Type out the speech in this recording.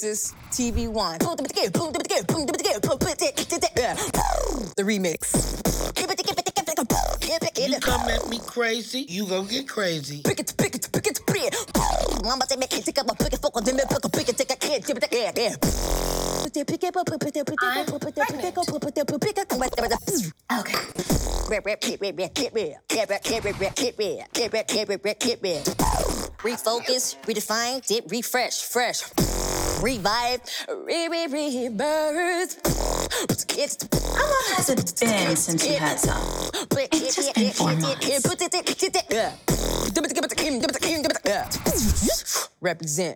Texas TV1. The remix. You come at me crazy, you gon' get crazy. Pick it. Mama say make it take up a pick it, fuck on them, pick it, take a kid, give it a kid. Refocus, redefine, dip, refresh, fresh. Revive, rebirth. How long has it been since you had some? It's just been 4 months. Represent.